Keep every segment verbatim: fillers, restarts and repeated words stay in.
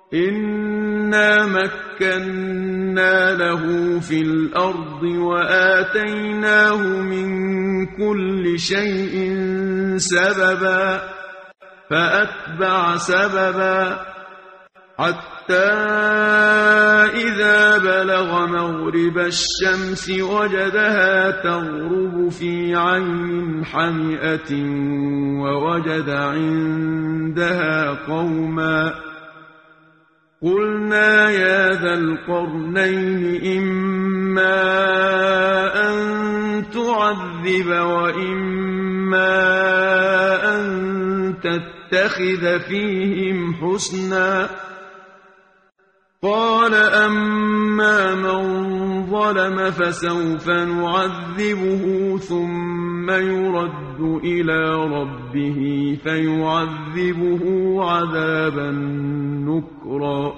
إنا مكنا له في الأرض وآتيناه من كل شيء سببا فأتبع سببا حتى إذا بلغ مغرب الشمس وجدها تغرب في عين حمئة ووجد عندها قوما قلنا يا ذا القرنين إما أن تعذب وإما أن تتخذ فيهم حسنا قال أما من ظلم فسوف نعذبه ثم يرد إلى ربه فيعذبه عذابا نكرا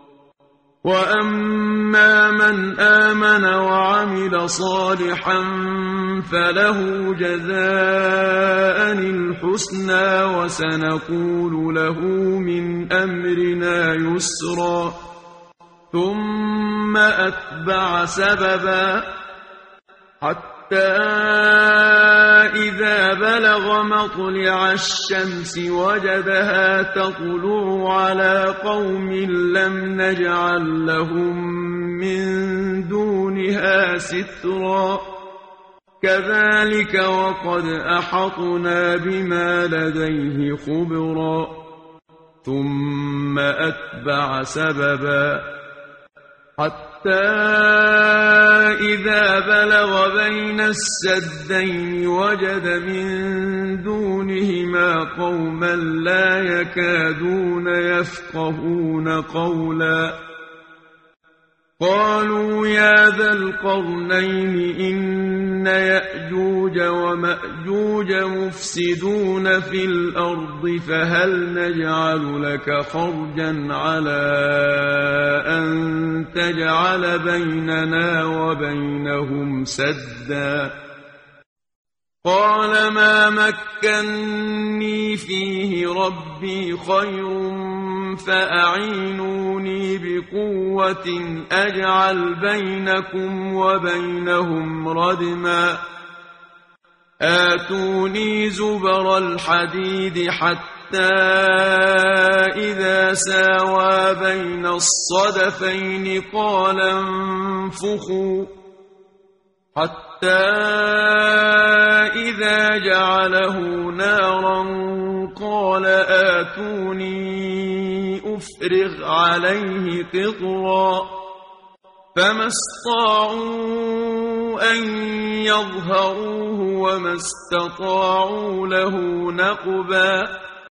وأما من آمن وعمل صالحا فله جزاء الحسنى وسنقول له من أمرنا يسرا ثم أتبع سببا حتى إذا بلغ مطلع الشمس وجدها تطلع على قوم لم نجعل لهم من دونها سترا كذلك وقد أحطنا بما لديه خبرا ثم أتبع سببا حتى إذا بلغ بين السدين وجد من دونهما قوما لا يكادون يفقهون قولا قالوا يا ذا القرنين إن يأجوج ومأجوج مفسدون في الأرض فهل نجعل لك خرجا على أن تجعل بيننا وبينهم سدا قال ما مكني فيه ربي خير فأعينوني بقوة أجعل بينكم وبينهم ردما آتوني زبر الحديد حتى إذا ساوى بين الصدفين قال انفخوا حتى إذا جعله نارا قال آتوني أفرغ عليه قطرا فما استطاعوا أن يظهروه وما استطاعوا له نقبا